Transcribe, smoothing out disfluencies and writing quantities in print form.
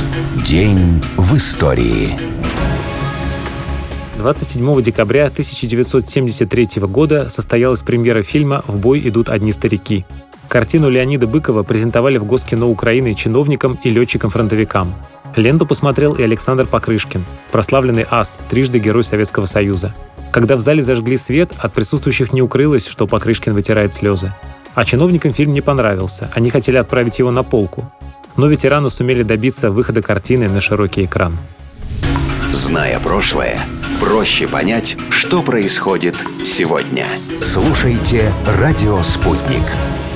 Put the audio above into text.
День в истории. 27 декабря 1973 года состоялась премьера фильма «В бой идут одни старики». Картину Леонида Быкова презентовали в Госкино Украины чиновникам и летчикам-фронтовикам. Ленту посмотрел и Александр Покрышкин, прославленный ас, трижды Герой Советского Союза. Когда в зале зажгли свет, от присутствующих не укрылось, что Покрышкин вытирает слезы. А чиновникам фильм не понравился, они хотели отправить его на полку. Но ветераны сумели добиться выхода картины на широкий экран. Зная прошлое, проще понять, что происходит сегодня. Слушайте «Радио Спутник».